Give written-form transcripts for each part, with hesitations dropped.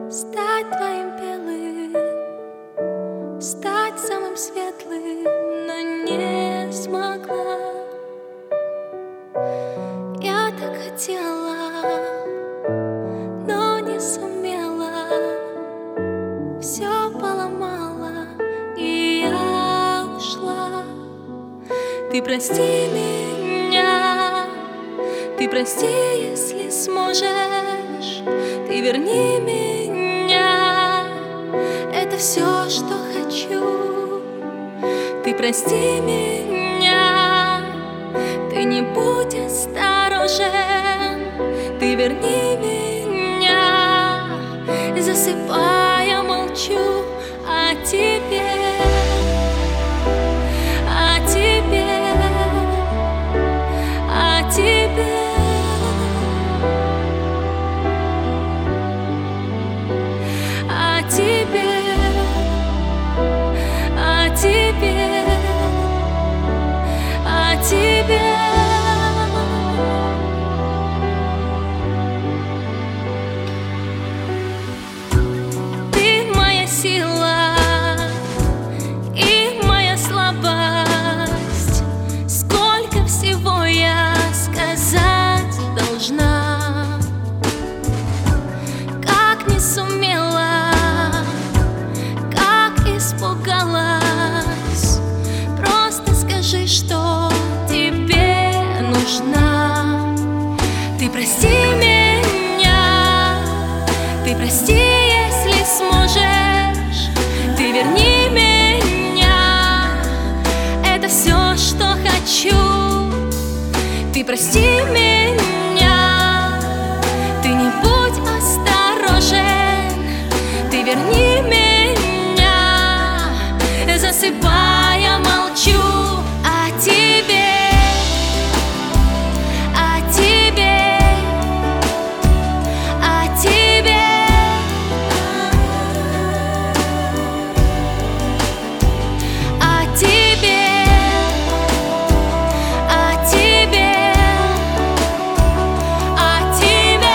Стать твоим белым, стать самым светлым, но не смогла. Я так хотела, но не сумела. Все поломала, и я ушла. Ты прости меня, ты прости, если сможешь. Ты верни меня, это все, что хочу. Ты прости меня, ты не будь осторожен. Ты верни меня, засыпая молчу о тебе, о тебе, о тебе. О тебе, о тебе, о тебе. Ты моя сила и моя слабость. Сколько всего я сказать должна, как не сумела, испугалась. Просто скажи, что тебе нужна. Ты прости меня, ты прости, если сможешь. Ты верни меня, это все, что хочу. Ты прости меня, ты не будь осторожен. Ты верни меня, засыпая молчу о тебе, о тебе, о тебе, о тебе, о тебе, о тебе.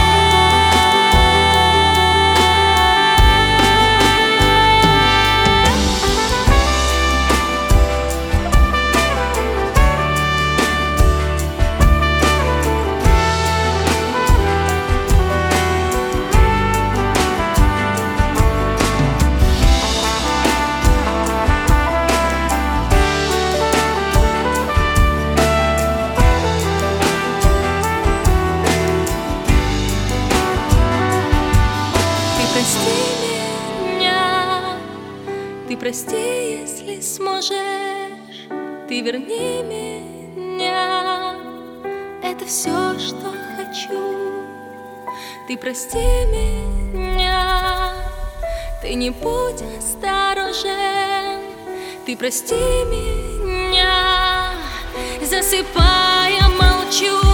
Ты прости, если сможешь. Ты верни меня, это все, что хочу. Ты прости меня, ты не будь осторожен. Ты прости меня, засыпая молчу.